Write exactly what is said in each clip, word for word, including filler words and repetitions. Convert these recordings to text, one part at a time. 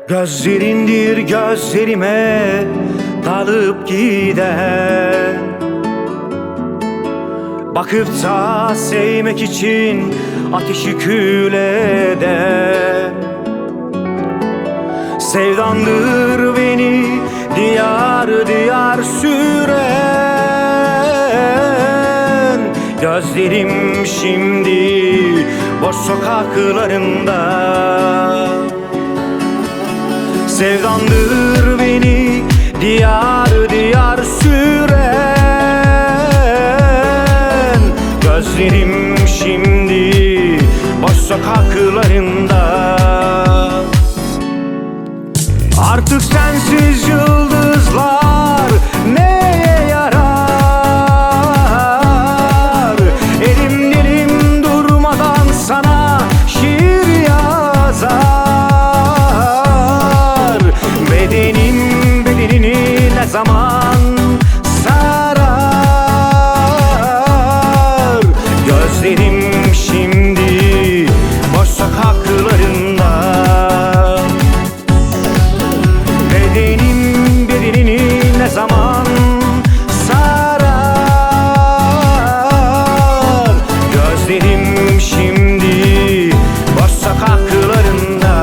Gözlerindir gözlerime dalıp giden, bakıp da sevmek için ateşi kül eden. Sevdandır beni diyar diyar süren, gözlerim şimdi boş sokaklarında. Sevdandır beni diyar diyar süren, gözlerim şimdi boş sokaklarında. Artık sensiz yıldızlar neye yarar? Elim dilim durmadan sana şiir yazar. Bedenim bedenini ne zaman sarar? Gözlerim şimdi boş sokaklarında. Bedenim bedenini ne zaman sarar? Gözlerim şimdi boş sokaklarında.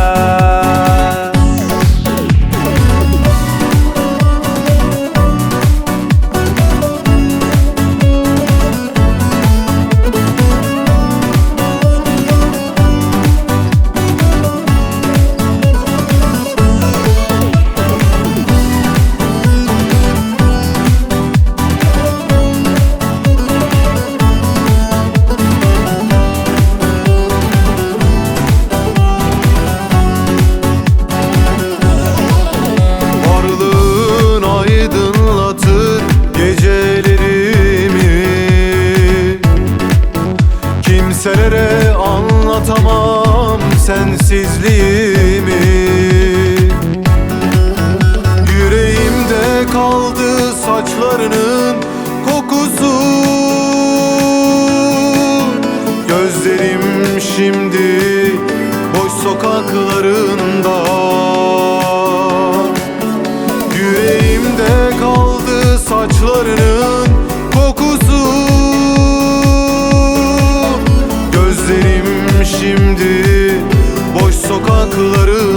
Kimselere anlatamam sensizliğimi. Yüreğimde kaldı saçlarının kokusu. Gözlerim şimdi boş sokaklarında. Yüreğimde kaldı saçlarının kokusu. Gözlerim şimdi boş sokakları